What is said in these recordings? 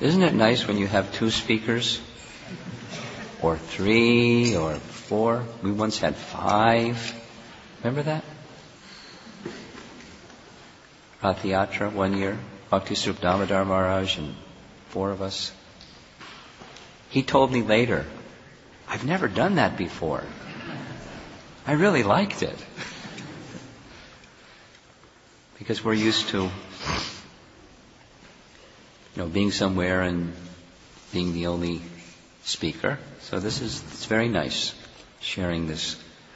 Isn't it nice when you have two speakers? Or three, or four? We once had 5. Remember that? Rathayatra 1 year. Bhakti Swarup Damodar Maharaj and 4 of us. He told me later, I've never done that before. I really liked it. Because we're used to, being somewhere and being the only speaker. So it's very nice sharing this.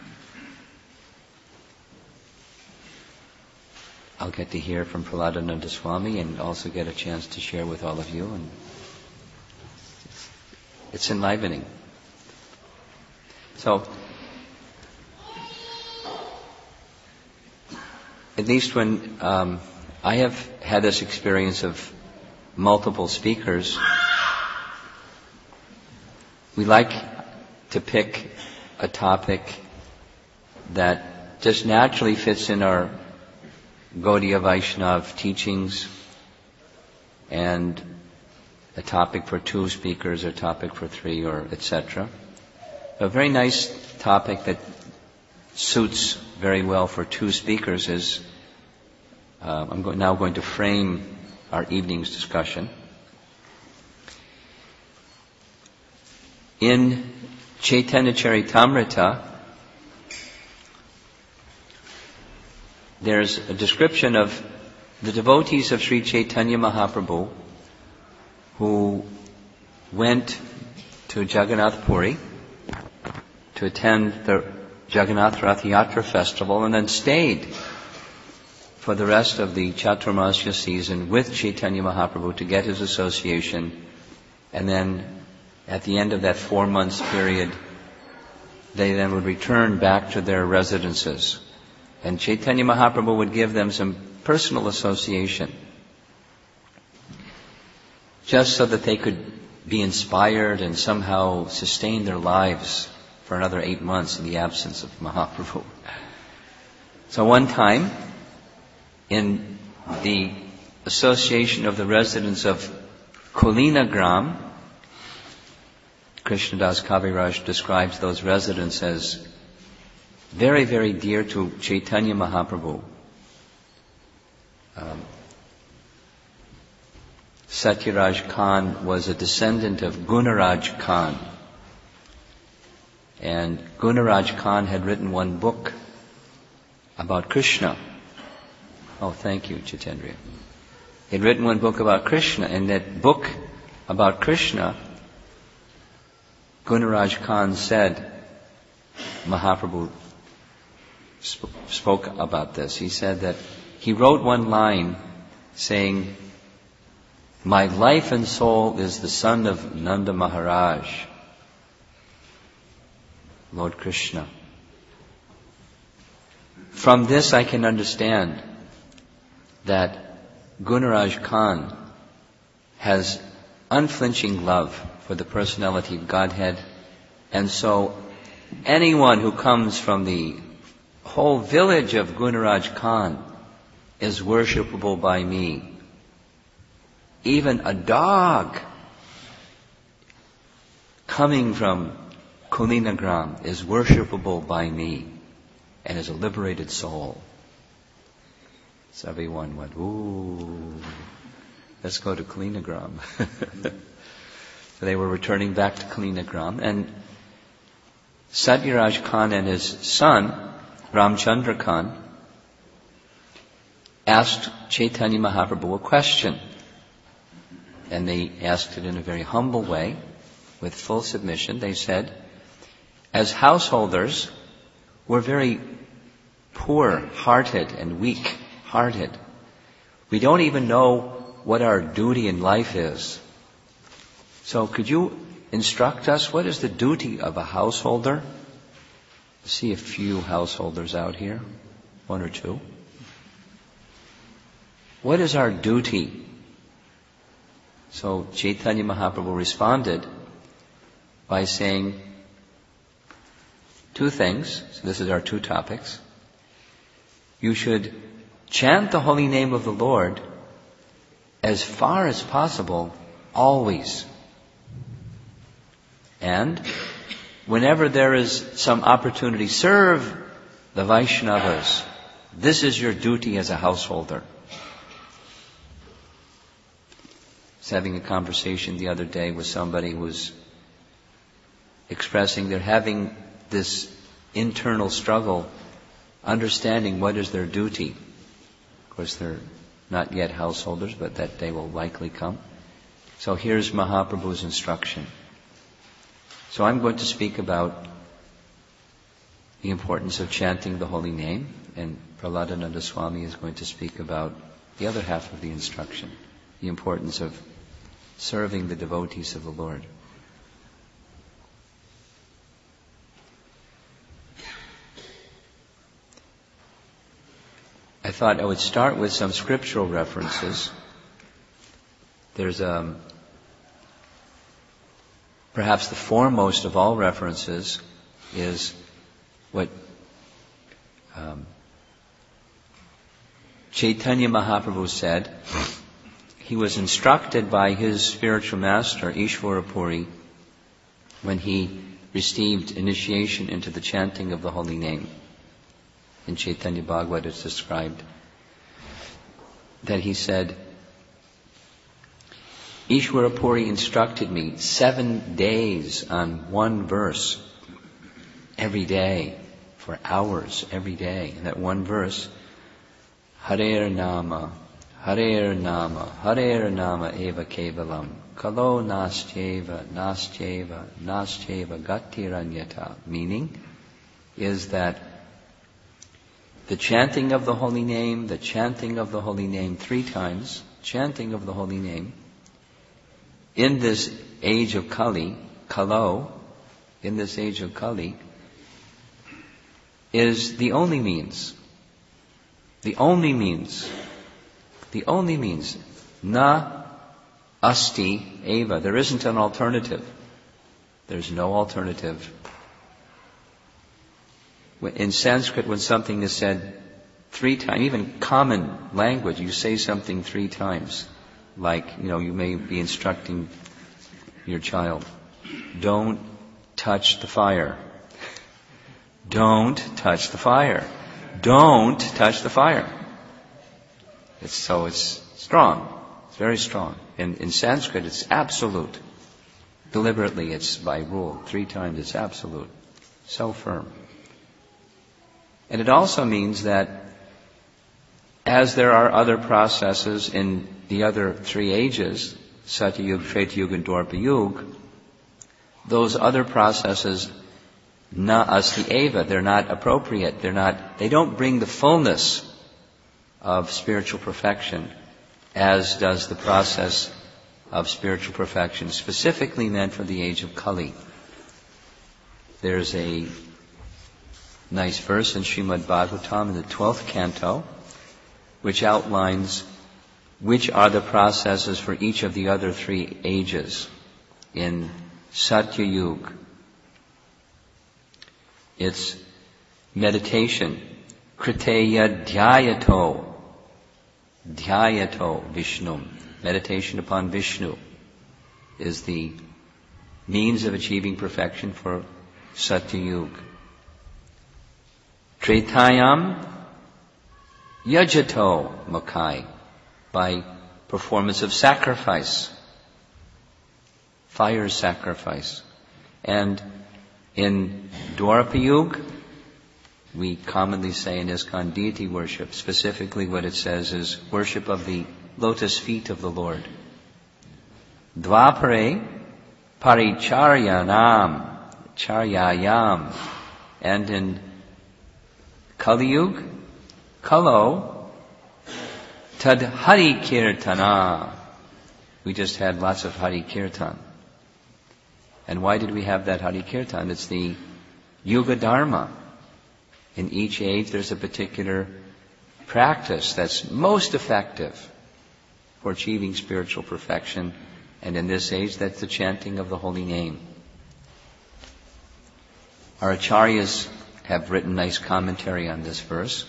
I'll get to hear from Prahladananda Swami and also get a chance to share with all of you. And it's enlivening. So, at least when I have had this experience of multiple speakers, we like to pick a topic that just naturally fits in our Gaudiya Vaishnav teachings, and a topic for 2 speakers, or a topic for 3, or etc. A very nice topic that suits very well for 2 speakers is, I'm now going to frame our evening's discussion. In Chaitanya Charitamrita, there's a description of the devotees of Sri Chaitanya Mahaprabhu who went to Jagannath Puri to attend the Jagannath Rath Yatra festival and then stayed for the rest of the Chaturmasya season with Chaitanya Mahaprabhu to get his association, and then at the end of that 4 months period, they then would return back to their residences. And Chaitanya Mahaprabhu would give them some personal association, just so that they could be inspired and somehow sustain their lives for another 8 months in the absence of Mahaprabhu. So one time, in the association of the residents of Kulinagram, Krishnadas Kaviraj describes those residents as very, very dear to Chaitanya Mahaprabhu. Satyaraj Khan was a descendant of Gunaraj Khan. And Gunaraj Khan had written one book about Krishna. Oh, thank you, Chaitendra. He had written one book about Krishna, and that book about Krishna, Gunaraj Khan said, Mahaprabhu spoke about this. He said that he wrote one line saying, "My life and soul is the son of Nanda Maharaj, Lord Krishna." From this I can understand that Gunaraj Khan has unflinching love for the personality of Godhead, and so anyone who comes from the whole village of Gunaraj Khan is worshipable by me. Even a dog coming from Kulinagram is worshipable by me and is a liberated soul. So everyone went, ooh, let's go to Kulinagram. So they were returning back to Kulinagram, and Satyaraj Khan and his son, Ramchandra Khan, asked Chaitanya Mahaprabhu a question. And they asked it in a very humble way, with full submission. They said, as householders, we're very poor-hearted and weak-hearted. We don't even know what our duty in life is. So could you instruct us, what is the duty of a householder? I see a few householders out here, 1 or 2. What is our duty? So Chaitanya Mahaprabhu responded by saying 2 things. So this is our 2 topics. You should chant the holy name of the Lord as far as possible Always. And whenever there is some opportunity, serve the Vaishnavas. This is your duty as a householder. I was having a conversation the other day with somebody who was expressing they're having this internal struggle, understanding what is their duty. Of course, they're not yet householders, but that day will likely come. So here's Mahaprabhu's instruction. So I'm going to speak about the importance of chanting the holy name, and Prahladananda Swami is going to speak about the other half of the instruction, the importance of serving the devotees of the Lord. I thought I would start with some scriptural references. There's perhaps the foremost of all references is what Chaitanya Mahaprabhu said. He was instructed by his spiritual master, Ishvara Puri, when he received initiation into the chanting of the holy name. In Chaitanya Bhagavad it's described that he said, Ishvara Puri instructed me 7 days on one verse every day, for hours every day. And that one verse, Harer Nama, Harer Nama, Harer Nama Eva Kevalam, Kalo Nascheva, Nascheva, Nascheva Gatiranyata. Meaning is that the chanting of the holy name, the chanting of the holy name 3 times, chanting of the holy name, in this age of Kali, Kalo, in this age of Kali, is the only means. The only means. The only means. Na asti eva. There isn't an alternative. There's no alternative. In Sanskrit, when something is said 3 times, even common language, you say something 3 times. Like, you may be instructing your child, don't touch the fire. Don't touch the fire. Don't touch the fire. It's strong. It's very strong. In Sanskrit, it's absolute. Deliberately, it's by rule. 3 times, it's absolute. So firm. And it also means that as there are other processes in the other 3 ages, Satyayug, Tretayug, and Dwapara, those other processes, na asti eva, they're not appropriate. They don't bring the fullness of spiritual perfection as does the process of spiritual perfection specifically meant for the age of Kali. There's a nice verse in Srimad Bhagavatam in the 12th canto which outlines which are the processes for each of the other 3 ages. In Satyayug, it's meditation. Kriteya dhyayato. Dhyayato Vishnu. Meditation upon Vishnu is the means of achieving perfection for Satyayug. Tretayam yajato makai. By performance of sacrifice. Fire sacrifice. And in Dwapara, we commonly say in ISKCON deity worship, specifically what it says is worship of the lotus feet of the Lord. Dvapare paricharyanam, charyayam. And in Kaliyug, Kalo, tad Hari Kirtana. We just had lots of Hari Kirtan. And why did we have that Hari Kirtan? It's the Yuga Dharma. In each age there's a particular practice that's most effective for achieving spiritual perfection. And in this age, that's the chanting of the holy name. Our acharyas have written nice commentary on this verse.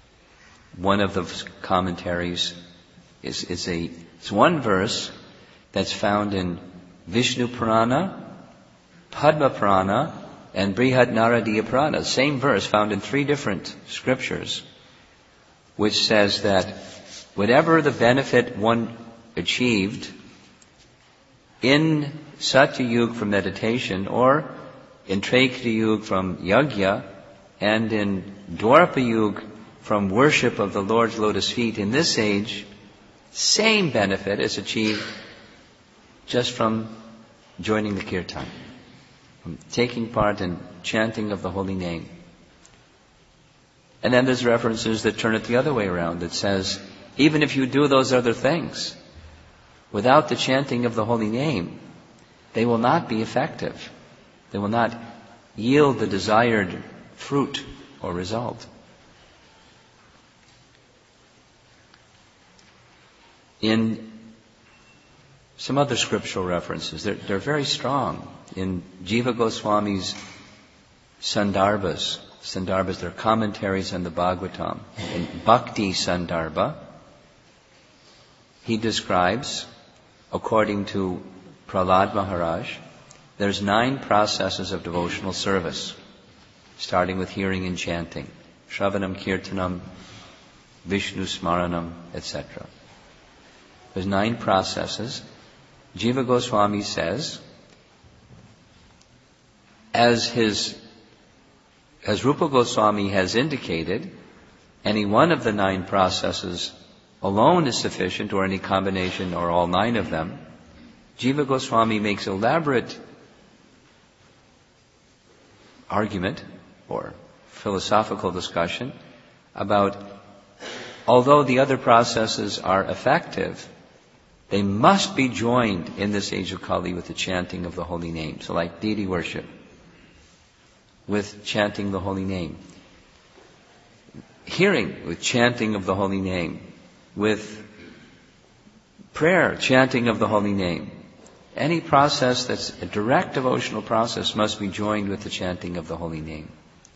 One of the commentaries is one verse that's found in Vishnu Purana, Padma Purana, and Brihad Naradiya Purana. Same verse found in 3 different scriptures, which says that whatever the benefit one achieved in Satya Yuga from meditation, or in Traikta Yuga from yajna, and in Dwapara Yuga from worship of the Lord's lotus feet, in this age, same benefit is achieved just from joining the kirtan, from taking part in chanting of the holy name. And then there's references that turn it the other way around, that says, even if you do those other things, without the chanting of the holy name, they will not be effective. They will not yield the desired fruit or result. In some other scriptural references, they're very strong. In Jiva Goswami's Sandarbhas, they're commentaries on the Bhagavatam. In Bhakti Sandarbha, he describes, according to Prahlad Maharaj, there's 9 processes of devotional service, starting with hearing and chanting, Shravanam, Kirtanam, Vishnu Smaranam, etc. There's 9 processes. Jiva Goswami says, as Rupa Goswami has indicated, any one of the 9 processes alone is sufficient, or any combination, or all 9 of them. Jiva Goswami makes elaborate argument or philosophical discussion about, although the other processes are effective, they must be joined in this age of Kali with the chanting of the holy name. So like deity worship, with chanting the holy name. Hearing, with chanting of the holy name. With prayer, chanting of the holy name. Any process that's a direct devotional process must be joined with the chanting of the holy name.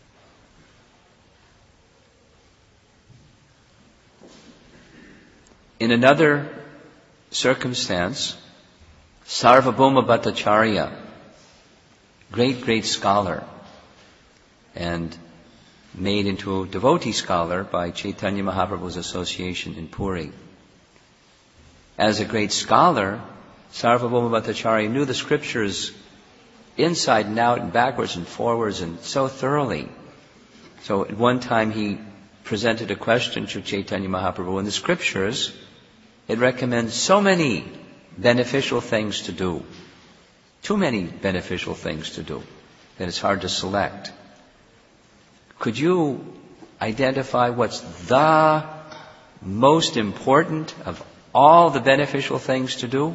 In another circumstance, Sarvabhauma Bhattacharya, great scholar, and made into a devotee scholar by Chaitanya Mahaprabhu's association in Puri. As a great scholar, Sarvabhauma Bhattacharya knew the scriptures inside and out and backwards and forwards and so thoroughly. So at one time he presented a question to Chaitanya Mahaprabhu. In the scriptures, it recommends so many beneficial things to do. Too many beneficial things to do that it's hard to select. Could you identify what's the most important of all the beneficial things to do?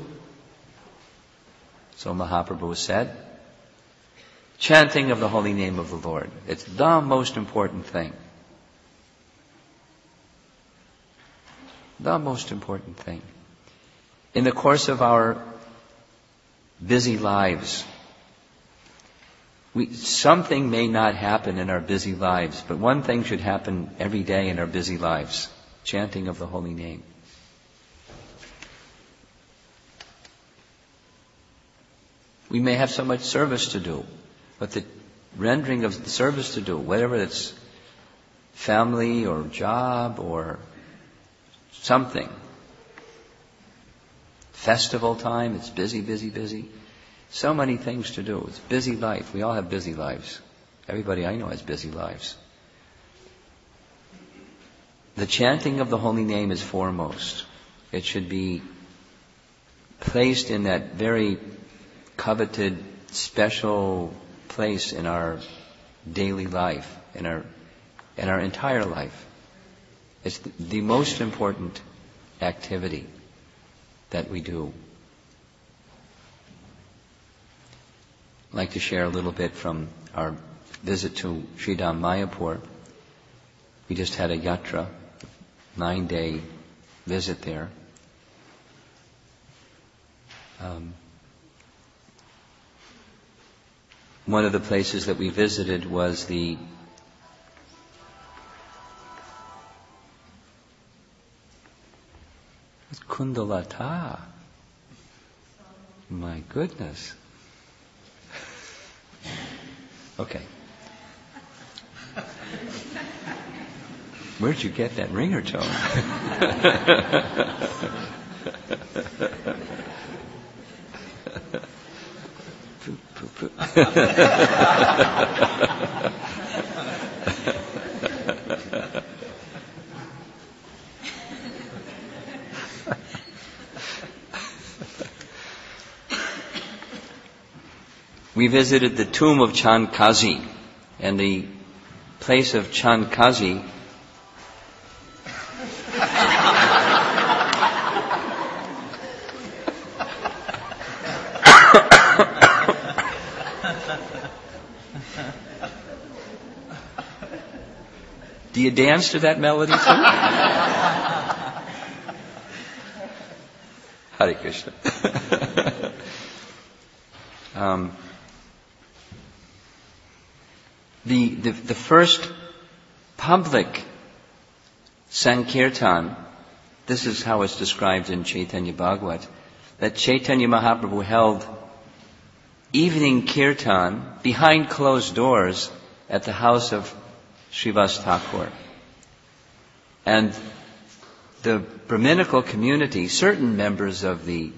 So Mahaprabhu said, chanting of the holy name of the Lord. It's the most important thing. The most important thing. In the course of our busy lives, something may not happen in our busy lives, but one thing should happen every day in our busy lives. Chanting of the holy name. We may have so much service to do, but the rendering of the service to do, whether it's family or job or something, festival time, it's busy. So many things to do. It's busy life. We all have busy lives. Everybody I know has busy lives. The chanting of the holy name is foremost. It should be placed in that very coveted, special place in our daily life, in our entire life. It's the most important activity that we do. I'd like to share a little bit from our visit to Sridham Mayapur. We just had a yatra, 9-day visit there. One of the places that we visited was the Kundalata. My goodness. Okay. Where'd you get that ringer tone? We visited the tomb of Chandkazi, and the place of Chandkazi Do you dance to that melody too? Hare Krishna. The first public Sankirtan, this is how it's described in Chaitanya Bhagavat, that Chaitanya Mahaprabhu held evening kirtan behind closed doors at the house of Srivas Thakur. And the Brahminical community, certain members of the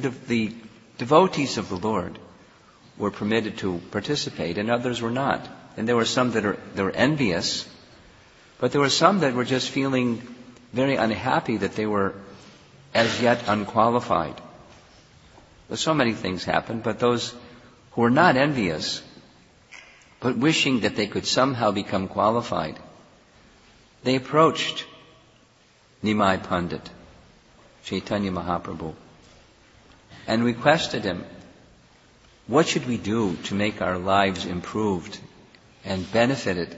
devotees of the Lord were permitted to participate and others were not. And there were some that were envious, but there were some that were just feeling very unhappy that they were as yet unqualified. Well, so many things happened, but those who were not envious, but wishing that they could somehow become qualified, they approached Nimai Pandit, Chaitanya Mahaprabhu, and requested him, what should we do to make our lives improved and benefited?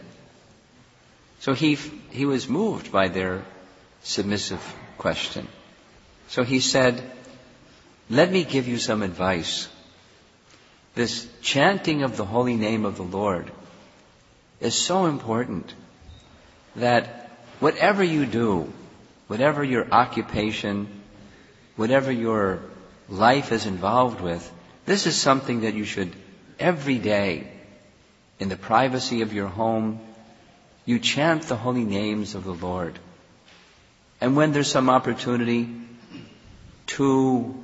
So he was moved by their submissive question. So he said, let me give you some advice. This chanting of the holy name of the Lord is so important that whatever you do, whatever your occupation, whatever your life is involved with, this is something that you should every day, in the privacy of your home, you chant the holy names of the Lord. And when there's some opportunity, 2,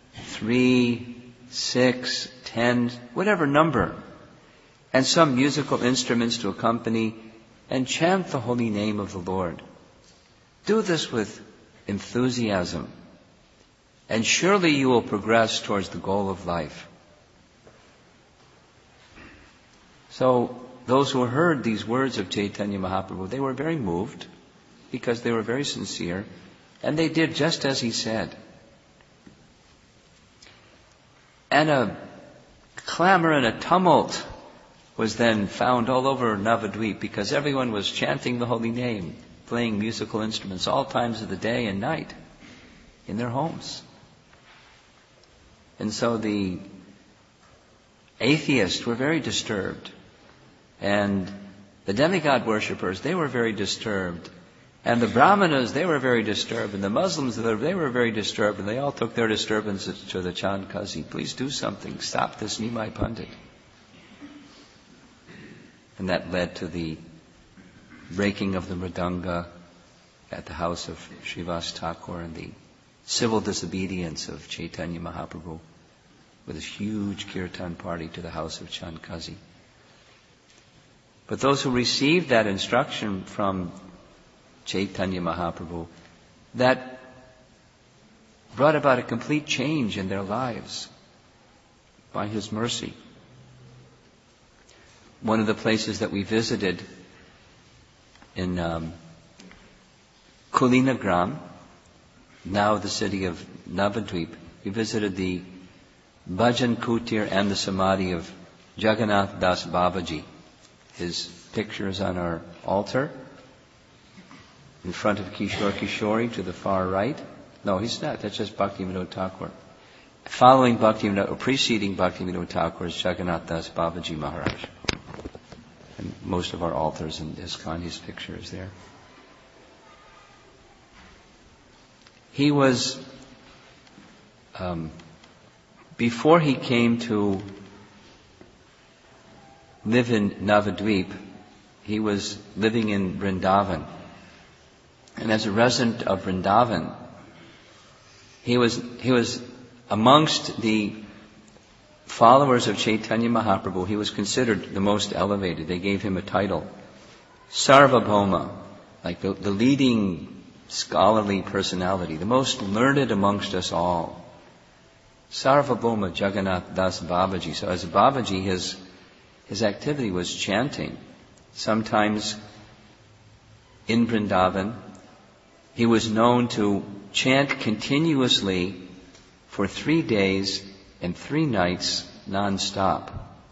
3, 6, 10, whatever number, and some musical instruments to accompany, and chant the holy name of the Lord. Do this with enthusiasm, and surely you will progress towards the goal of life. So, those who heard these words of Chaitanya Mahaprabhu, they were very moved, because they were very sincere, and they did just as he said. And a clamor and a tumult was then found all over Navadvip, because everyone was chanting the holy name, playing musical instruments all times of the day and night in their homes. And so the atheists were very disturbed, and the demigod worshippers, they were very disturbed, and the Brahmanas, they were very disturbed, and the Muslims, they were very disturbed, and they all took their disturbances to the Chandkazi. Please do something. Stop this Nimai Pandit. And that led to the breaking of the mridanga at the house of Srivas Thakur and the civil disobedience of Chaitanya Mahaprabhu with this huge kirtan party to the house of Chandkazi. But those who received that instruction from Chaitanya Mahaprabhu, that brought about a complete change in their lives by his mercy. One of the places that we visited in Kulinagram, now the city of Navadvip, we visited the Bhajan Kutir and the Samadhi of Jagannath Das Babaji. His picture is on our altar in front of Kishore Kishori to the far right. No, he's not. That's just Bhaktivinoda Thakur. Following Bhaktivinoda, or preceding Bhaktivinoda Thakur is Jagannath Das Babaji Maharaj. And most of our altars in ISKCON, his picture is there. He was before he came to live in Navadvip, he was living in Vrindavan. And as a resident of Vrindavan, he was amongst the followers of Chaitanya Mahaprabhu. He was considered the most elevated. They gave him a title, Sarvabhauma, like the leading scholarly personality, the most learned amongst us all. Sarvabhauma Jagannath Das Babaji. So as a Babaji, his activity was chanting. Sometimes in Vrindavan, he was known to chant continuously for 3 days and 3 nights non-stop.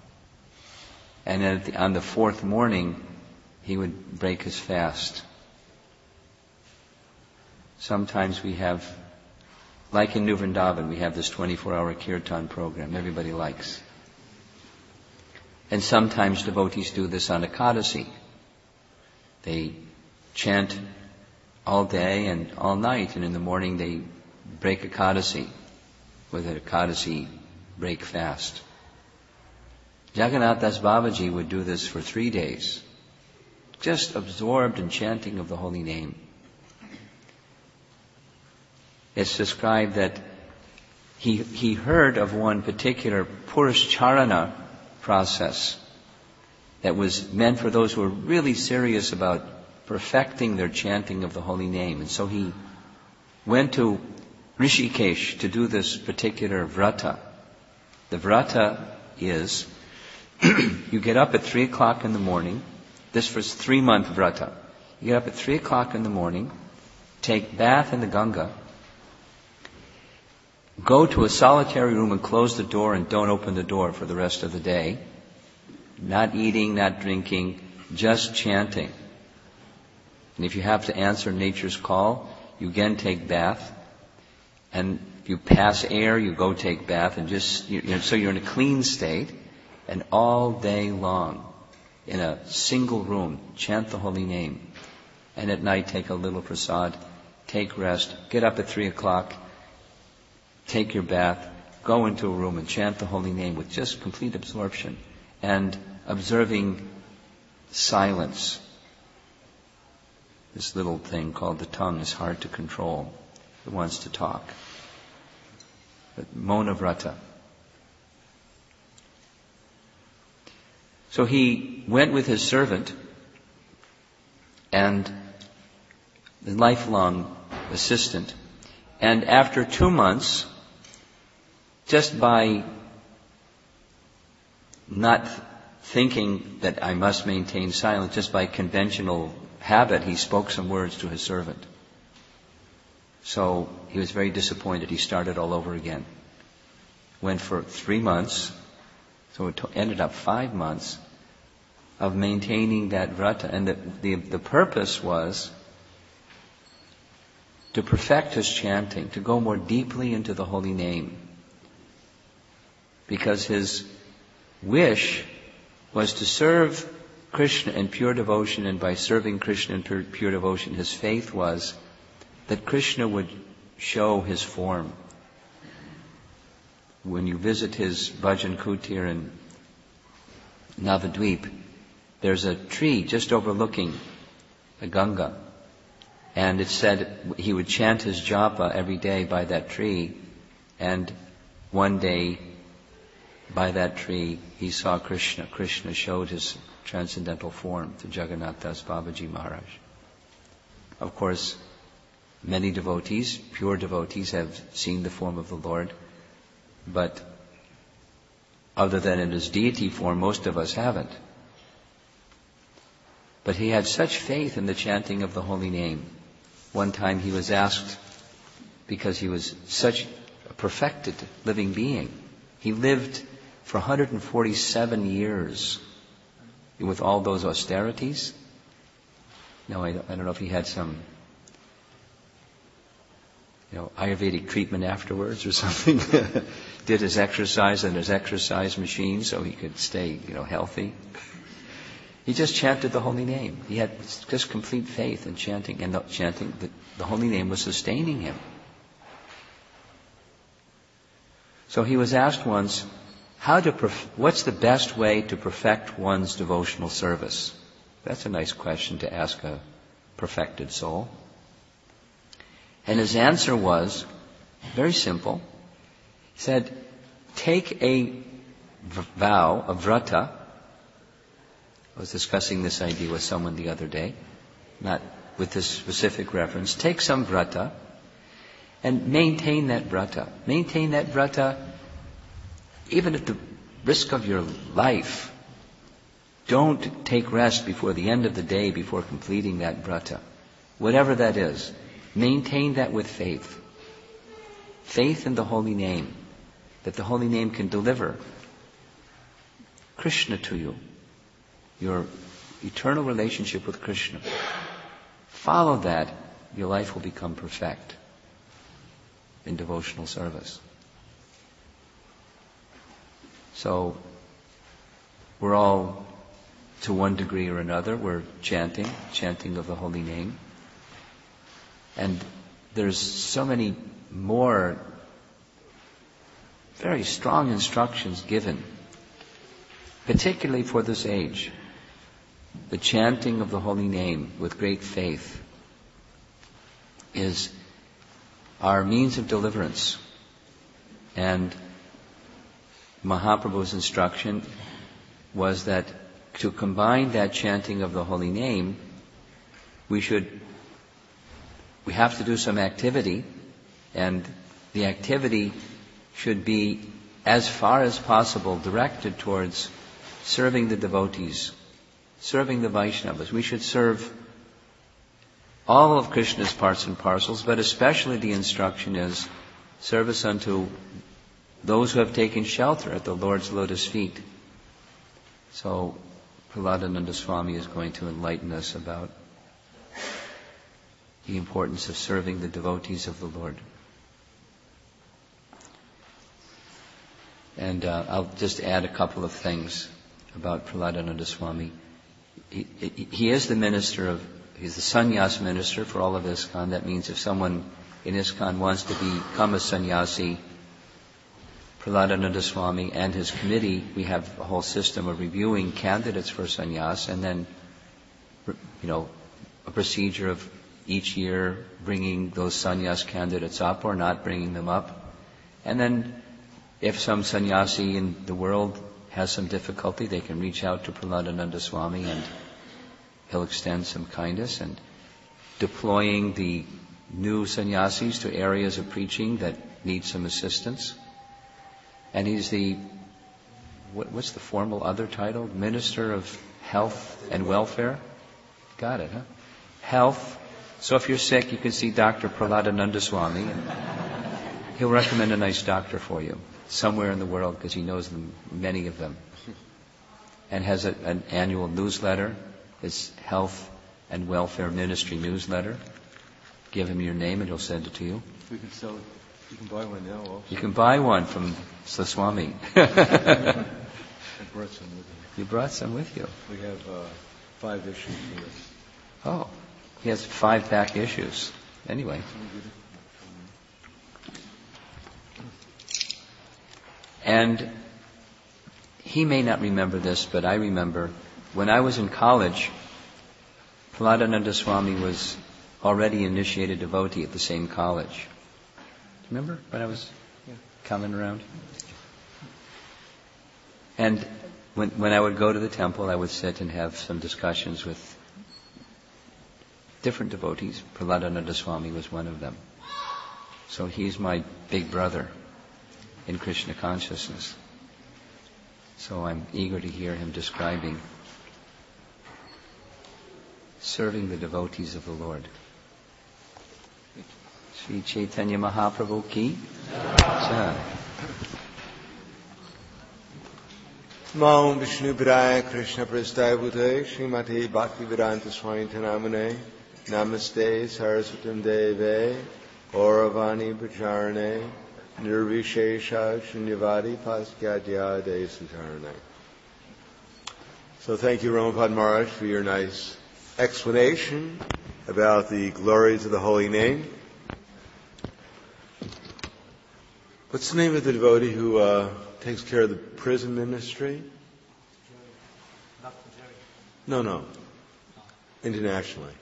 And on the 4th morning, he would break his fast. Sometimes we have, like in New Vrindavan, we have this 24-hour kirtan program everybody likes. And sometimes devotees do this on Ekadasi. They chant all day and all night, and in the morning they break Ekadasi with an Ekadasi break fast. Jagannath Das Babaji would do this for 3 days, just absorbed in chanting of the holy name. It's described that he heard of one particular Purushcharana process that was meant for those who were really serious about perfecting their chanting of the holy name. And so he went to Rishikesh to do this particular vrata. The vrata is, you get up at 3 o'clock in the morning. This was 3-month vrata. You get up at 3 o'clock in the morning, take bath in the Ganga, go to a solitary room and close the door and don't open the door for the rest of the day. Not eating, not drinking, just chanting. And if you have to answer nature's call, you again take bath. And you pass air, you go take bath, and so you're in a clean state. And all day long, in a single room, chant the holy name. And at night, take a little prasad, take rest, get up at 3 o'clock, take your bath, go into a room and chant the holy name with just complete absorption and observing silence. This little thing called the tongue is hard to control. It wants to talk. But Mona Vrata. So he went with his servant and the lifelong assistant. And after 2 months, just by not thinking that I must maintain silence, just by conventional habit, he spoke some words to his servant. So he was very disappointed. He started all over again. Went for 3 months, so it ended up 5 months of maintaining that vrata. And the purpose was to perfect his chanting, to go more deeply into the holy name. Because his wish was to serve Krishna in pure devotion, and by serving Krishna in pure devotion, his faith was that Krishna would show his form. When you visit his bhajan kutir in Navadvip, there's a tree just overlooking the Ganga. And it said he would chant his japa every day by that tree. And one day, by that tree, he saw Krishna. Krishna showed his transcendental form to Jagannath Das Babaji Maharaj. Of course, many devotees, pure devotees, have seen the form of the Lord. But other than in his deity form, most of us haven't. But he had such faith in the chanting of the holy name. One time he was asked, because he was such a perfected living being, he lived for 147 years with all those austerities. No, I don't know if he had some, Ayurvedic treatment afterwards or something. Did his exercise on his exercise machine so he could stay, healthy. He just chanted the holy name. He had just complete faith in chanting, and the holy name was sustaining him. So he was asked once, what's the best way to perfect one's devotional service? That's a nice question to ask a perfected soul. And his answer was very simple. He said, take a vow, a vrata. I was discussing this idea with someone the other day, not with this specific reference. Take some vrata and maintain that vrata. Maintain that vrata even at the risk of your life. Don't take rest before the end of the day, before completing that vrata. Whatever that is, maintain that with faith. Faith in the holy name, that the holy name can deliver Krishna to you, your eternal relationship with Krishna. Follow that, your life will become perfect in devotional service. So, we're all, to one degree or another, we're chanting of the holy name. And there's so many more very strong instructions given, particularly for this age. The chanting of the holy name with great faith is our means of deliverance. And Mahaprabhu's instruction was that to combine that chanting of the holy name, we have to do some activity, and the activity should be, as far as possible, directed towards serving the devotees, serving the Vaishnavas. We should serve all of Krishna's parts and parcels, but especially the instruction is service unto those who have taken shelter at the Lord's lotus feet. So, Prahladananda Swami is going to enlighten us about the importance of serving the devotees of the Lord. And I'll just add a couple of things about Prahladananda Swami. He is the he's the sannyas minister for all of ISKCON. That means if someone in ISKCON wants to become a sannyasi, Prahladananda Swami and his committee, we have a whole system of reviewing candidates for sannyas, and then, a procedure of each year bringing those sannyas candidates up or not bringing them up. And then, if some sannyasi in the world has some difficulty, they can reach out to Prahladananda Swami and he'll extend some kindness, and deploying the new sannyasis to areas of preaching that need some assistance. And he's what's the formal other title? Minister of Health and Welfare? Got it, huh? Health. So if you're sick, you can see Dr. Prahladananda Swami, and he'll recommend a nice doctor for you somewhere in the world, because he knows many of them. And has an annual newsletter, his Health and Welfare Ministry newsletter. Give him your name and he'll send it to you. We can sell it. You can buy one now also. You can buy one from Swami. I brought some with me. You brought some with you? We have 5 issues here. Oh, he has 5 back issues. Anyway. And he may not remember this, but I remember when I was in college, Prahladananda Swami was already initiated devotee at the same college. Remember when I was coming around? And when I would go to the temple, I would sit and have some discussions with different devotees. Prahladananda Swami was one of them. So he's my big brother in Krishna consciousness. So I'm eager to hear him describing serving the devotees of the Lord. Sri Chaitanya Mahaprabhu ki jai. Namo Vishnu Padaya Krishna Prasthaya Bhutaya Srimati Bhaktivedanta Swami Namane Namaste Saraswatam Deve Gauravani Pracharane Nirvishesha Shunyavadi Paskadya De Sutarane. So thank you, Ramapad Maharaj, for your nice explanation about the glories of the holy name. What's the name of the devotee who takes care of the prison ministry? No. Internationally.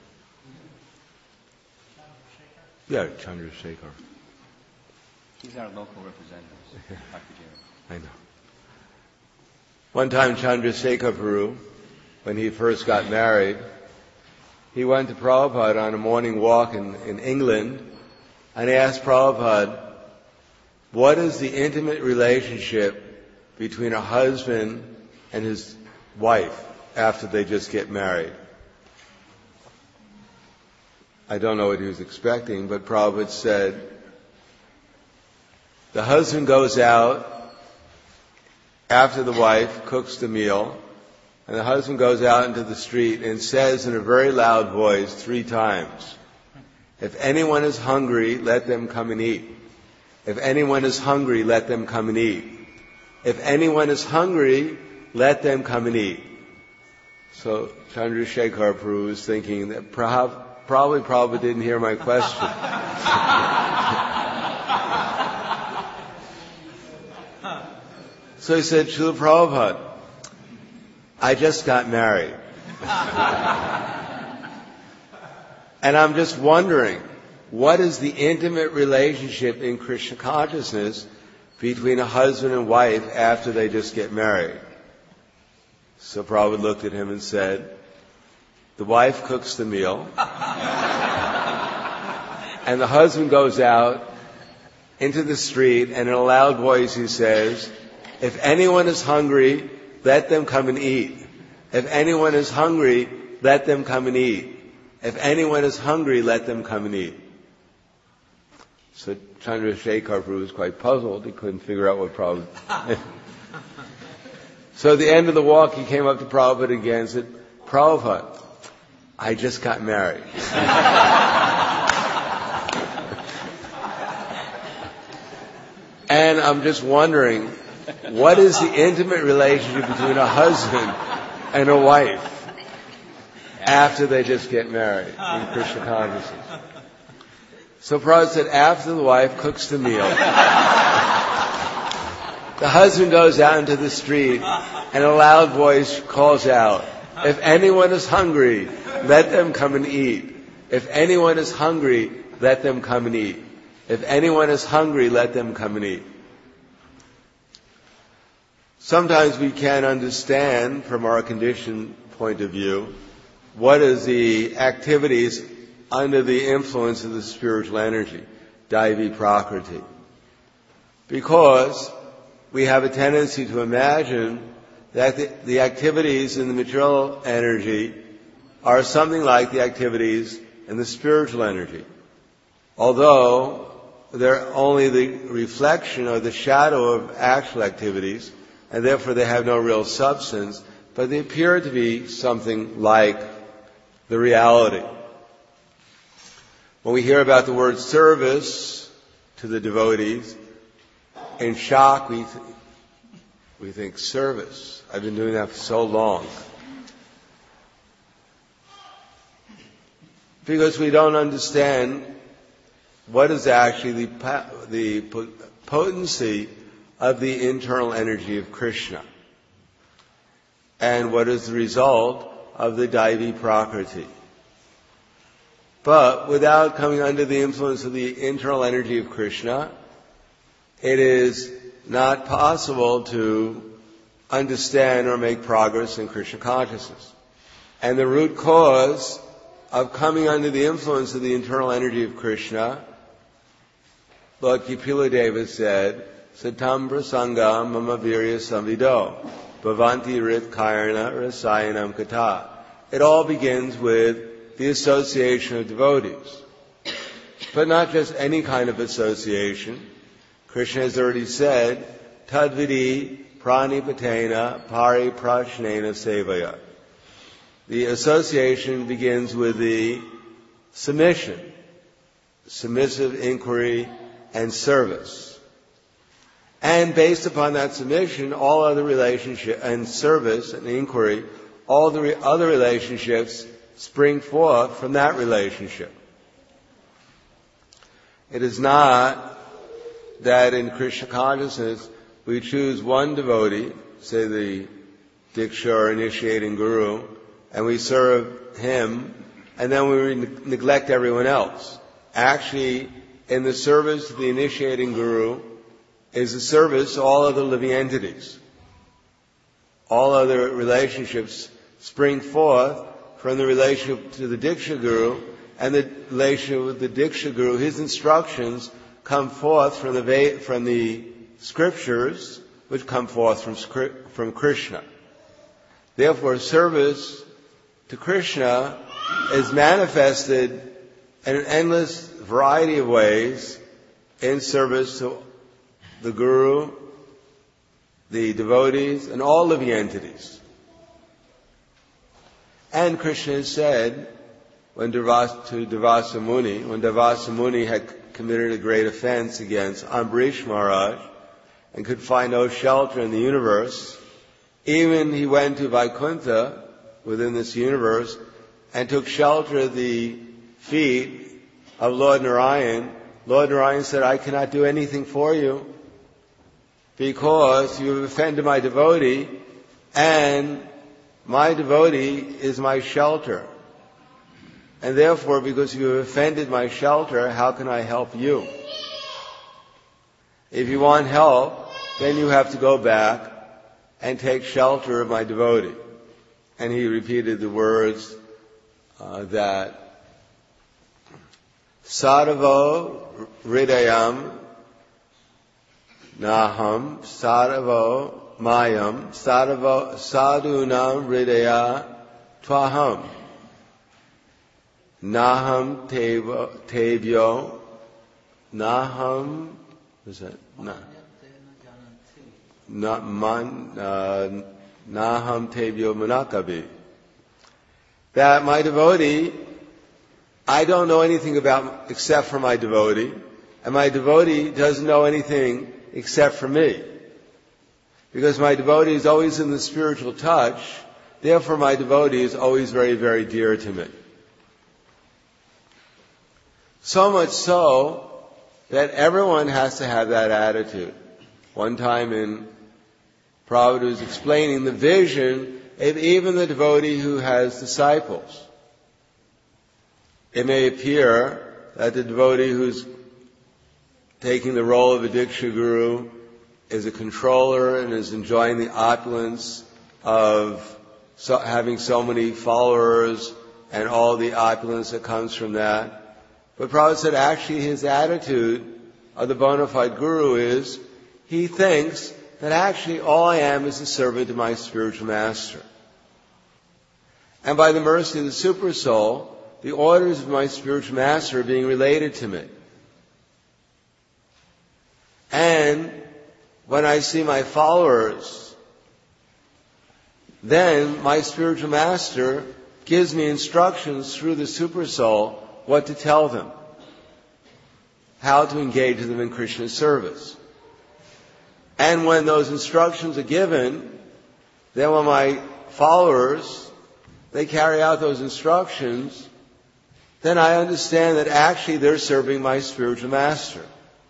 Yeah, Chandrasekhar. He's our local representative, Dr. Jerry. I know. One time Chandrasekhar Prabhu, when he first got married, he went to Prabhupada on a morning walk in England, and he asked Prabhupada, what is the intimate relationship between a husband and his wife after they just get married? I don't know what he was expecting, but Prabhupada said, the husband goes out after the wife cooks the meal, and the husband goes out into the street and says in a very loud voice 3 times, if anyone is hungry, let them come and eat. If anyone is hungry, let them come and eat. If anyone is hungry, let them come and eat. So Chandrasekhar Prabhu was thinking that probably Prabhupada didn't hear my question. So he said, Srila Prabhupada, I just got married. And I'm just wondering, what is the intimate relationship in Krishna consciousness between a husband and wife after they just get married? So Prabhupada looked at him and said, the wife cooks the meal, and the husband goes out into the street, and in a loud voice he says, if anyone is hungry, let them come and eat. If anyone is hungry, let them come and eat. If anyone is hungry, let them come and eat. So Chandrasekhar Prabhu was quite puzzled. He couldn't figure out what Prabhupada... So at the end of the walk, he came up to Prabhupada again and said, Prabhupada, I just got married. And I'm just wondering, what is the intimate relationship between a husband and a wife after they just get married in Krishna consciousness? So Prabhupada said, after the wife cooks the meal, the husband goes out into the street and a loud voice calls out, if anyone is hungry, let them come and eat. If anyone is hungry, let them come and eat. If anyone is hungry, let them come and eat. Sometimes we can't understand from our conditioned point of view what is the activities under the influence of the spiritual energy, Daivi Prakriti. Because we have a tendency to imagine that the activities in the material energy are something like the activities in the spiritual energy. Although they're only the reflection or the shadow of actual activities, and therefore they have no real substance, but they appear to be something like the reality. When we hear about the word service to the devotees, in shock we think service. I've been doing that for so long. Because we don't understand what is actually the potency of the internal energy of Krishna, and what is the result of the Daivi Prakriti. But without coming under the influence of the internal energy of Krishna, it is not possible to understand or make progress in Krishna consciousness. And the root cause of coming under the influence of the internal energy of Krishna, Lord Kapila Deva said, Satam prasangam mama virya samvido, bhavanti rit karna rasayanam kata. It all begins with the association of devotees. But not just any kind of association. Krishna has already said, Tadvidi pranipatena pari prashnena sevaya. The association begins with the submission, submissive inquiry, and service. And based upon that submission, all other relationship and service and inquiry, all the other relationships spring forth from that relationship. It is not that in Krishna consciousness we choose one devotee, say the Diksha or initiating guru, and we serve him, and then we neglect everyone else. Actually, in the service to the initiating guru is the service to all other living entities. All other relationships spring forth from the relationship to the Diksha Guru, and the relationship with the Diksha Guru. His instructions come forth from the scriptures, which come forth from Krishna. Therefore, service to Krishna is manifested in an endless variety of ways in service to the Guru, the devotees, and all living entities. And Krishna has said, when Durvasa Muni had committed a great offense against Ambarish Maharaj and could find no shelter in the universe, even he went to Vaikuntha within this universe and took shelter at the feet of Lord Narayan. Lord Narayan said, I cannot do anything for you because you have offended my devotee, and my devotee is my shelter. And therefore, because you have offended my shelter, how can I help you? If you want help, then you have to go back and take shelter of my devotee. And he repeated the words that Saravo Hridayam Naham Saravo Mayam Saravo Sadhunam Hridaya Twaham Naham Tevyo Naham, what is that? Naham Tevyo Manakabi. That my devotee, I don't know anything about except for my devotee, and my devotee doesn't know anything except for me. Because my devotee is always in the spiritual touch, therefore my devotee is always very, very dear to me. So much so that everyone has to have that attitude. One time in Prabhupada was explaining the vision of even the devotee who has disciples. It may appear that the devotee who's taking the role of a Diksha Guru is a controller and is enjoying the opulence of having so many followers and all the opulence that comes from that. But Prabhupada said actually his attitude of the bona fide Guru is he thinks that actually all I am is a servant of my spiritual master. And by the mercy of the Super Soul, the orders of my spiritual master are being related to me. And when I see my followers, then my spiritual master gives me instructions through the Super Soul what to tell them, how to engage them in Krishna's service. And when those instructions are given, then when my followers, they carry out those instructions, then I understand that actually they're serving my spiritual master.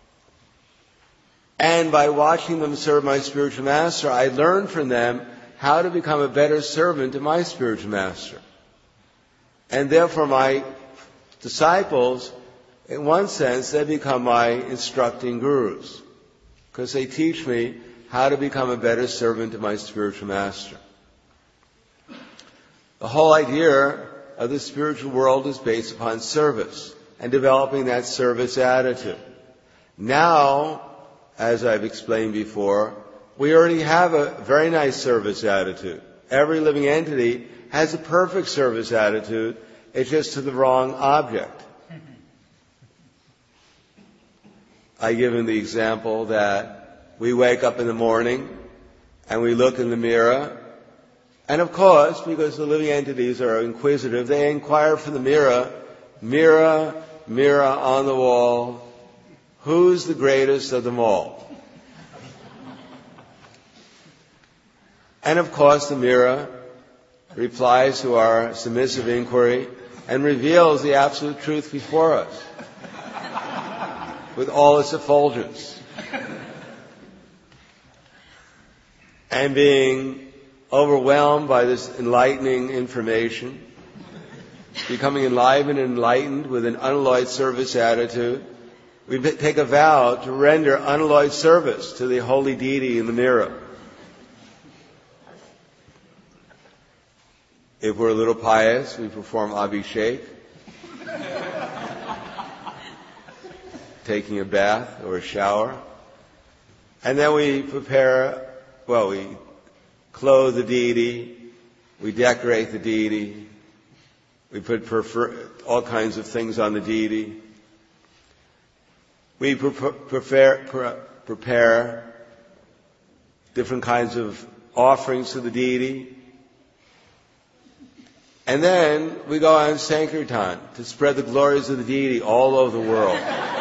And by watching them serve my spiritual master, I learn from them how to become a better servant of my spiritual master. And therefore my disciples, in one sense, they become my instructing gurus, because they teach me how to become a better servant of my spiritual master. The whole idea of the spiritual world is based upon service and developing that service attitude. Now, as I've explained before, we already have a very nice service attitude. Every living entity has a perfect service attitude. It's just to the wrong object. I give him the example that we wake up in the morning and we look in the mirror, and of course, because the living entities are inquisitive, they inquire from the mirror, mirror, mirror on the wall, who's the greatest of them all? And of course, the mirror replies to our submissive inquiry and reveals the absolute truth before us with all its effulgence. and being overwhelmed by this enlightening information, becoming enlivened and enlightened with an unalloyed service attitude, we take a vow to render unalloyed service to the holy deity in the mirror. If we're a little pious, we perform Abhishek, taking a bath or a shower. And then we we clothe the deity, we decorate the deity, we put all kinds of things on the deity. We prepare different kinds of offerings to the deity. And then we go on Sankirtan to spread the glories of the deity all over the world.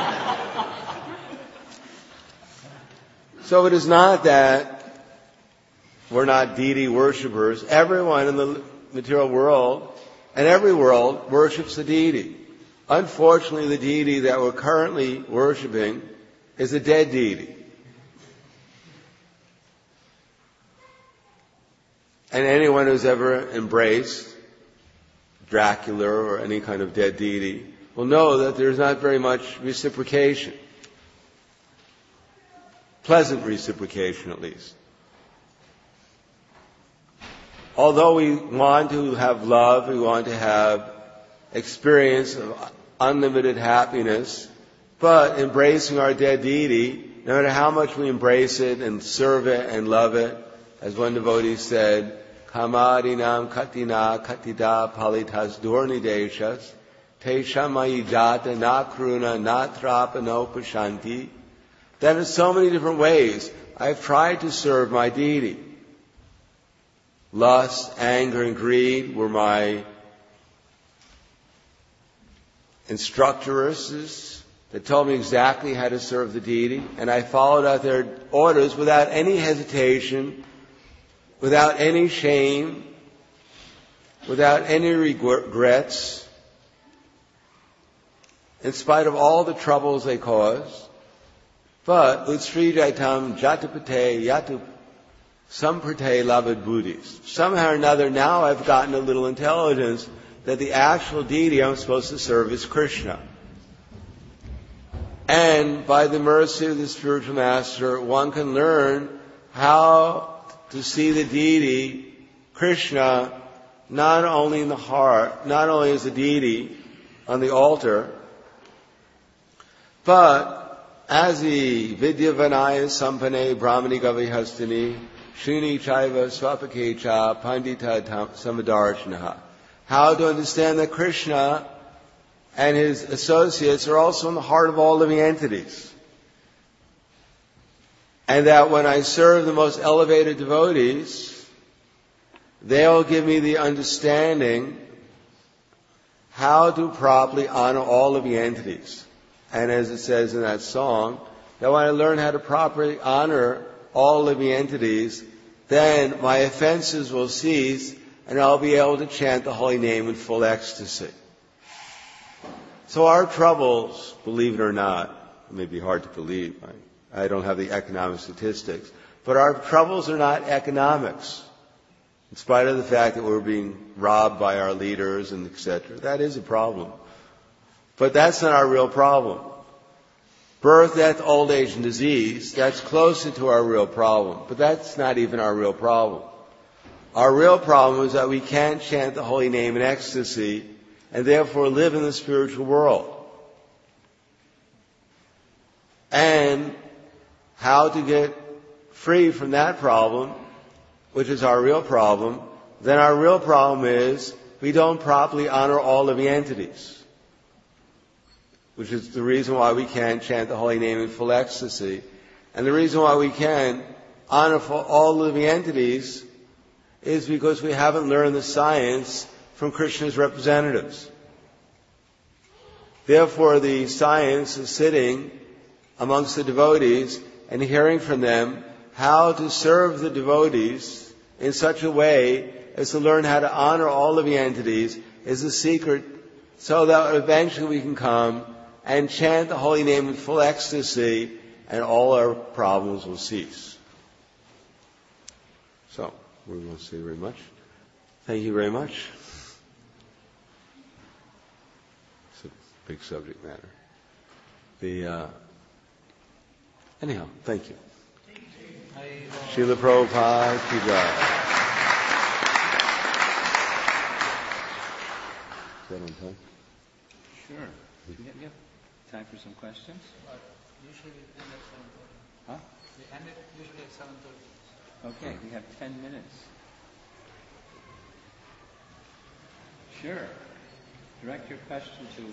So it is not that we're not deity worshippers. Everyone in the material world and every world worships the deity. Unfortunately, the deity that we're currently worshiping is a dead deity. And anyone who's ever embraced Dracula or any kind of dead deity will know that there's not very much reciprocation. Pleasant reciprocation, at least. Although we want to have love, we want to have experience of unlimited happiness, but embracing our dead deity, no matter how much we embrace it and serve it and love it, as one devotee said, Kamarinam katina katida palitas dornideshas te shamayi jata na kruna na trapa no pashanti. That in so many different ways I've tried to serve my deity. Lust, anger, and greed were my instructresses that told me exactly how to serve the deity, and I followed out their orders without any hesitation, without any shame, without any regrets, in spite of all the troubles they caused. But Utsri Jaitam Jatapate Yatu Samprate Lavad Buddhis. Somehow or another, now I've gotten a little intelligence that the actual deity I'm supposed to serve is Krishna. And by the mercy of the spiritual master, one can learn how to see the deity, Krishna, not only in the heart, not only as a deity on the altar, but as the Vidyavanaya Sampane Brahmani Gavihastini Shuni Chaiva Swapakecha Pandita Samadarshanaha. How to understand that Krishna and his associates are also in the heart of all living entities. And that when I serve the most elevated devotees, they'll give me the understanding how to properly honor all living entities. And as it says in that song, that when I learn how to properly honor all living entities, then my offenses will cease and I'll be able to chant the holy name in full ecstasy. So our troubles, believe it or not, it may be hard to believe, I don't have the economic statistics, but our troubles are not economics. In spite of the fact that we're being robbed by our leaders and etc. That is a problem. But that's not our real problem. Birth, death, old age, and disease, that's closer to our real problem. But that's not even our real problem. Our real problem is that we can't chant the holy name in ecstasy and therefore live in the spiritual world. And how to get free from that problem, which is our real problem, then our real problem is we don't properly honor all living entities, which is the reason why we can't chant the holy name in full ecstasy. And the reason why we can't honor all living entities is because we haven't learned the science from Krishna's representatives. Therefore, the science is sitting amongst the devotees and hearing from them how to serve the devotees in such a way as to learn how to honor all living entities is the secret, so that eventually we can come and chant the holy name in full ecstasy and all our problems will cease. So, we won't say very much. Thank you very much. It's a big subject matter. Anyhow, thank you. Srila Prabhupada ki jai. Is that on time? Sure. You have time for some questions? Usually we end at 7:30. Huh? We end it usually at 7:30. Okay, we have 10 minutes. Sure. Direct your question to...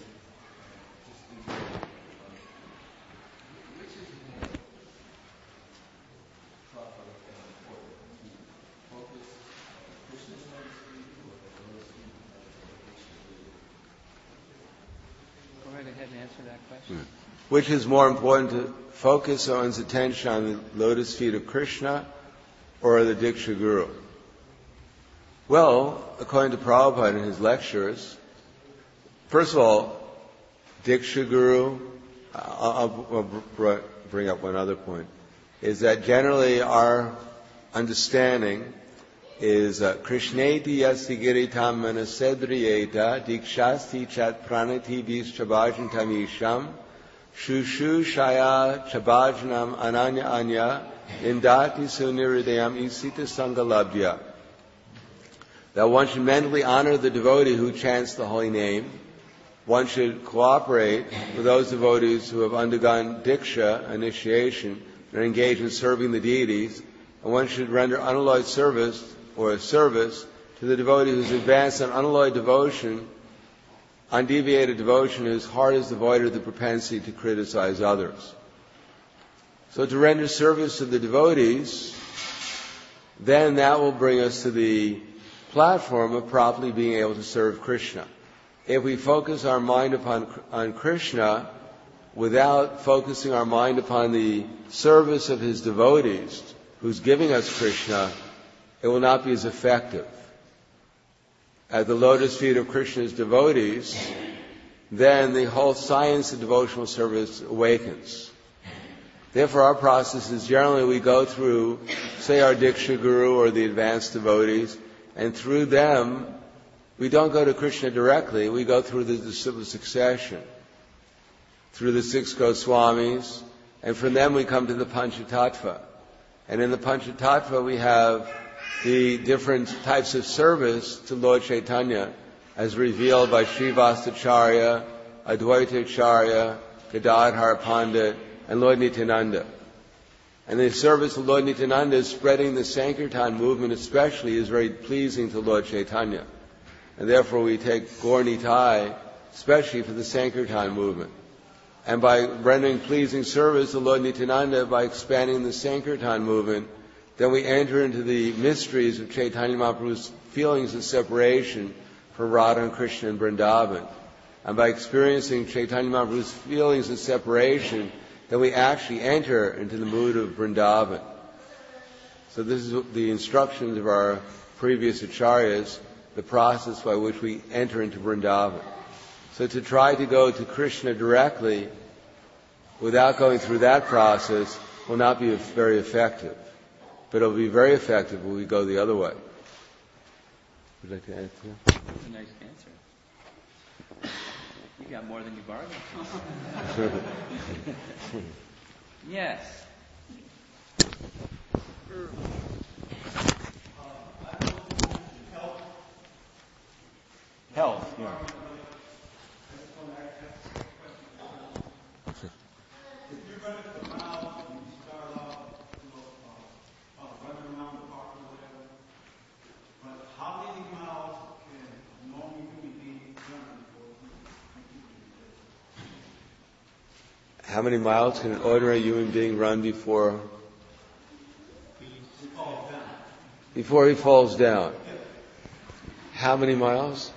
Go right ahead and answer that question. Which is more important, to focus one's attention on the lotus feet of Krishna or the Diksha Guru? Well, according to Prabhupada in his lectures, first of all, Diksha Guru, I'll bring up one other point, is that generally our understanding is Krishneti yasti giritam manasedriyeta dikshasti chat pranati chabhajan tamisham shushu shaya chabhajanam ananya anya indati suniridayam isita sangalabhya. That one should mentally honor the devotee who chants the holy name. One should cooperate with those devotees who have undergone diksha, initiation, and are engaged in serving the deities. And one should render unalloyed service to the devotee who's advanced in unalloyed devotion, undeviated devotion, whose heart is devoid of the propensity to criticize others. So to render service to the devotees, then that will bring us to the platform of properly being able to serve Krishna. If we focus our mind on Krishna without focusing our mind upon the service of his devotees, who's giving us Krishna, it will not be as effective. At the lotus feet of Krishna's devotees, then the whole science of devotional service awakens. Therefore, our process is generally we go through, say, our Diksha Guru or the advanced devotees, and through them, we don't go to Krishna directly, we go through the disciple succession, through the 6 Goswamis, and from them we come to the Panchatattva. And in the Panchatattva we have the different types of service to Lord Chaitanya as revealed by Srivastacharya, Advaitacharya, Gadadhar Pandit, and Lord Nityananda. And the service of Lord Nityananda, spreading the Sankirtan movement especially, is very pleasing to Lord Chaitanya. And therefore we take Gaur Nitai, especially for the Sankirtan movement. And by rendering pleasing service to Lord Nityananda, by expanding the Sankirtan movement, then we enter into the mysteries of Chaitanya Mahaprabhu's feelings of separation from Radha and Krishna in Vrindavan. And by experiencing Chaitanya Mahaprabhu's feelings of separation, then we actually enter into the mood of Vrindavan. So this is the instructions of our previous acharyas, the process by which we enter into Vrindavan. So to try to go to Krishna directly without going through that process will not be very effective. But it will be very effective when we go the other way. Would you like to add to that? That's a nice answer. You got more than you bargained for. Yes. Health, yeah. How many miles can an ordinary human being run before he falls down? How many miles?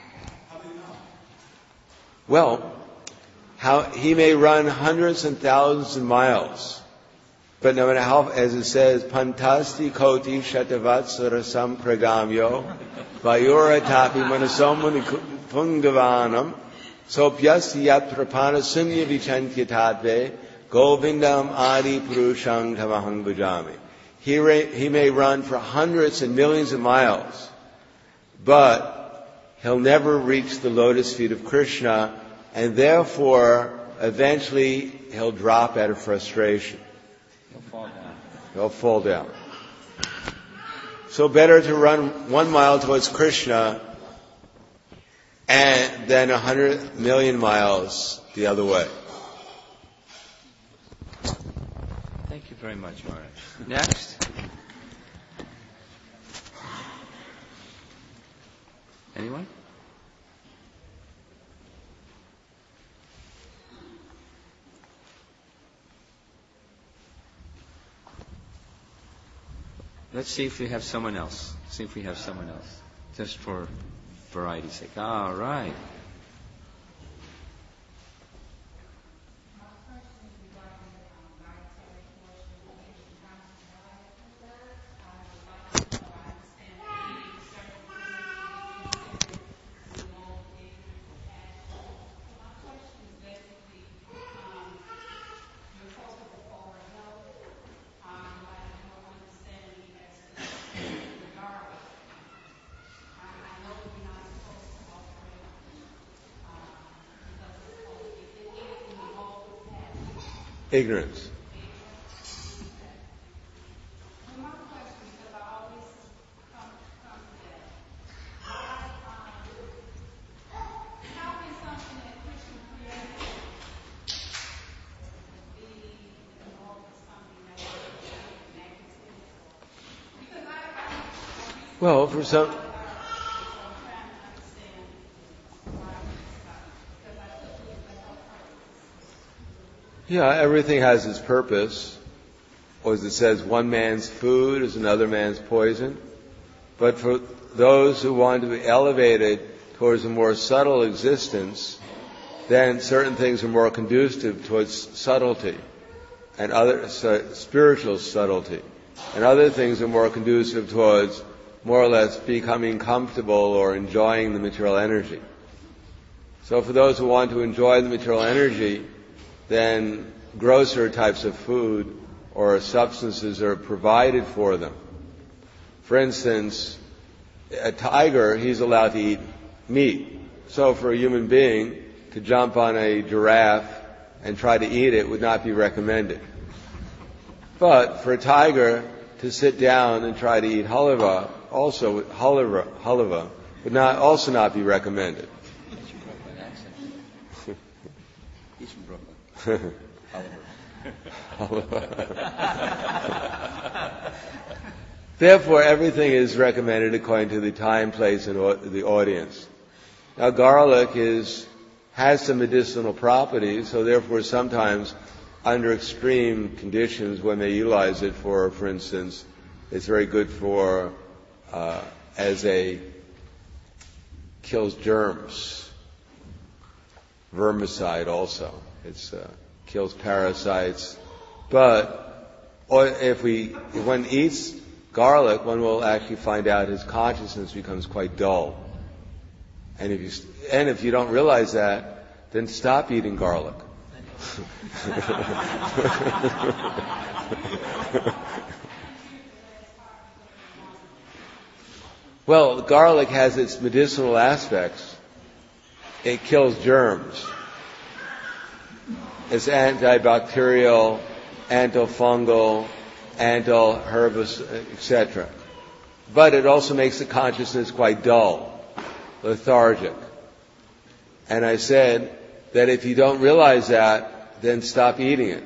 Well, he may run hundreds and thousands of miles, but no matter how, as it says, Pantasti koti shatavatsara sampragamyo vayura tapi manasomani pungavanam sopyasti yat prapana sunya vichantya tatve govindam adi purushang tamahang bhajami. He may run for hundreds and millions of miles, but he'll never reach the lotus feet of Krishna, and therefore, eventually, he'll drop out of frustration. He'll fall down. So better to run 1 mile towards Krishna and then 100 million miles the other way. Thank you very much, Maharaj. Next. Anyone? Let's see if we have someone else. Just for variety's sake. All right. Ignorance. Well, for some... Yeah, everything has its purpose. Or as it says, one man's food is another man's poison. But for those who want to be elevated towards a more subtle existence, then certain things are more conducive towards subtlety and other spiritual subtlety. And other things are more conducive towards more or less becoming comfortable or enjoying the material energy. So for those who want to enjoy the material energy, then grosser types of food or substances are provided for them. For instance, a tiger, he's allowed to eat meat. So for a human being to jump on a giraffe and try to eat it would not be recommended. But for a tiger to sit down and try to eat halava would also not be recommended. He's from Brooklyn. Therefore, everything is recommended according to the time, place, and the audience. Now, garlic has some medicinal properties, so therefore sometimes under extreme conditions when they utilize it for instance, it's very good for, kills germs. Vermicide also. It kills parasites. But if one eats garlic, one will actually find out his consciousness becomes quite dull. And if you don't realize that, then stop eating garlic. Well, garlic has its medicinal aspects. It kills germs. It's antibacterial, antifungal, anti-herbicide, etc. But it also makes the consciousness quite dull, lethargic. And I said that if you don't realize that, then stop eating it.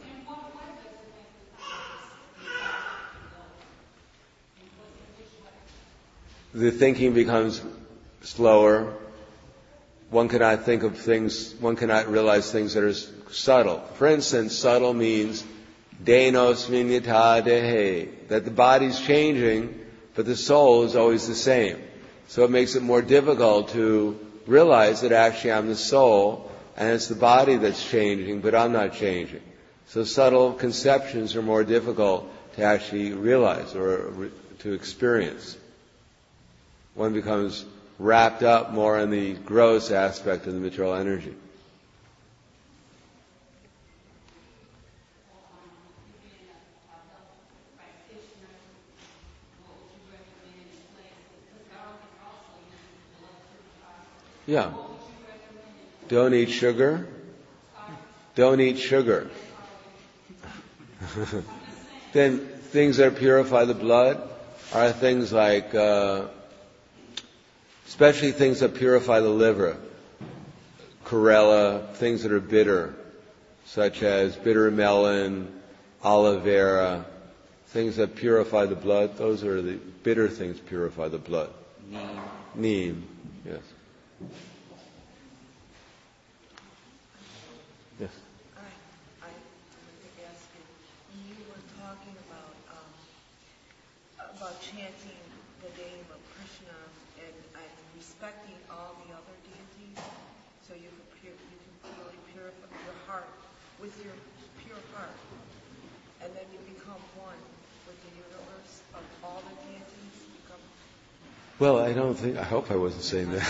The thinking becomes slower. One cannot realize things that are subtle. For instance, subtle means denos vinyata dehe, that the body's changing, but the soul is always the same. So it makes it more difficult to realize that actually I'm the soul, and it's the body that's changing, but I'm not changing. So subtle conceptions are more difficult to actually realize or to experience. One becomes wrapped up more in the gross aspect of the material energy. Yeah. Don't eat sugar. Don't eat sugar. Then things that purify the blood are things like, especially things that purify the liver. Chlorella, things that are bitter, such as bitter melon, aloe vera, things that purify the blood. Those are the bitter things purify the blood. Neem, yes. Yes. I wanted to ask you, when you were talking about chanting the name of Krishna and respecting all the other deities, so you can really purify your heart with your pure heart, and then you become one with the universe of all the deities. Well, I hope I wasn't saying that.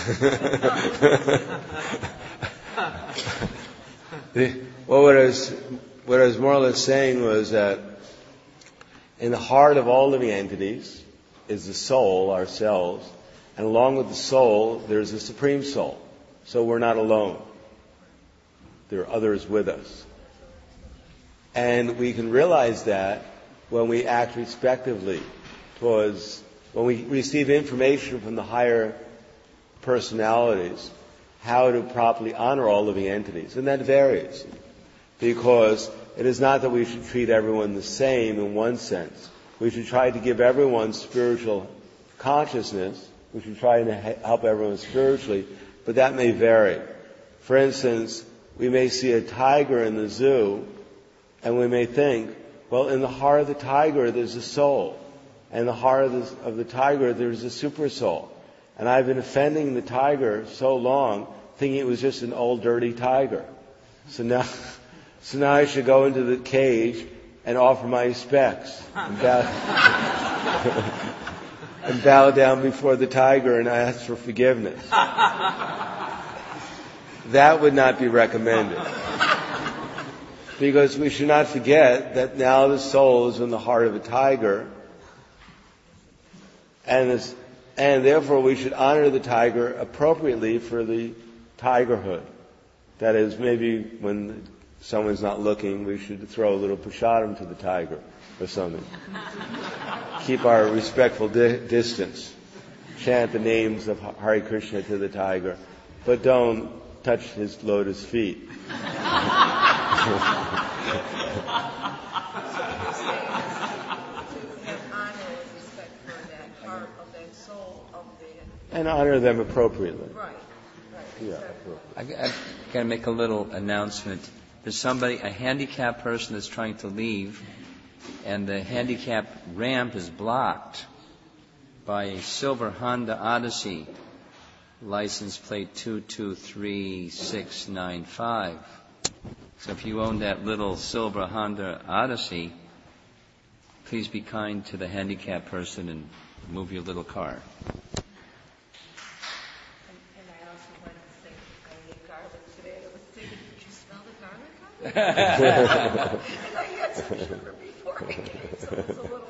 Well, what I was more or less saying was that in the heart of all living entities is the soul, ourselves, and along with the soul, there's the Supreme Soul. So we're not alone. There are others with us. And we can realize that when we act respectively towards, when we receive information from the higher personalities, how to properly honor all living entities. And that varies. Because it is not that we should treat everyone the same in one sense. We should try to give everyone spiritual consciousness. We should try to help everyone spiritually. But that may vary. For instance, we may see a tiger in the zoo, and we may think, well, in the heart of the tiger there's a soul. And in the heart of the tiger there's a super soul. And I've been offending the tiger so long, thinking it was just an old dirty tiger. So now I should go into the cage and offer my respects and bow down before the tiger and ask for forgiveness. That would not be recommended. Because we should not forget that now the soul is in the heart of a tiger, and therefore we should honor the tiger appropriately for the tigerhood. That is, maybe when someone's not looking, we should throw a little prasadam to the tiger or something. Keep our respectful distance. Chant the names of Hare Krishna to the tiger, but don't touch his lotus feet. And honor them appropriately. Right. Yeah. I've got to make a little announcement. There's a handicapped person that's trying to leave, and the handicap ramp is blocked by a silver Honda Odyssey, license plate 223695. So if you own that little silver Honda Odyssey, please be kind to the handicapped person and move your little car. And I also wanted to say, I ate garlic today. I was thinking, did you smell the garlic? And I had some sugar before I came, so it was a little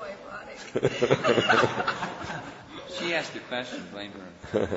ironic. She asked a question, blame her.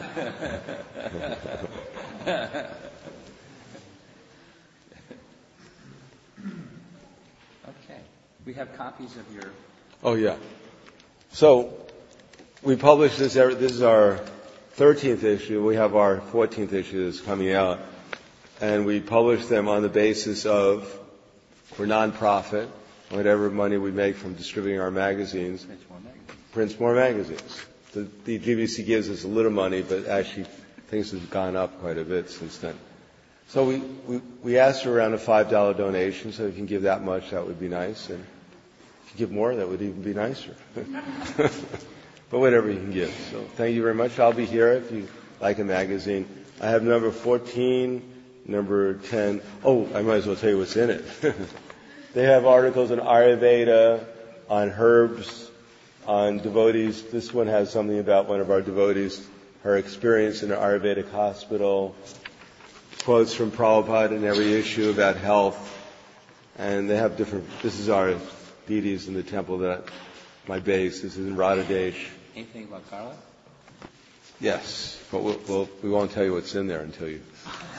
Okay. We have copies of your... Oh, yeah. So, we publish this is our 13th issue. We have our 14th issue that's coming out. And we publish them on the basis of, we're non-profit, whatever money we make from distributing our magazines, prints more magazines. The GBC gives us a little money, but actually things have gone up quite a bit since then. So we asked for around a $5 donation, so if you can give that much, that would be nice. And if you give more, that would even be nicer. But whatever you can give. So thank you very much. I'll be here if you like a magazine. I have number 14, number 10. Oh, I might as well tell you what's in it. They have articles on Ayurveda, on herbs, on devotees. This one has something about one of our devotees, her experience in an Ayurvedic hospital, quotes from Prabhupada in every issue about health. And they have this is our deities in the temple, my base. This is in Radhadesh. Anything about garlic? Yes, but we won't tell you what's in there until you.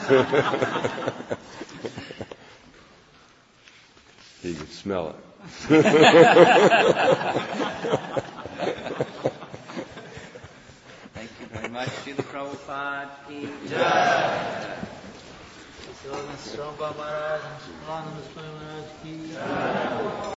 You can smell it. Thank you very much. Srila Prabhupada ki jai. Prabhupada Maharaj, Maharaj ki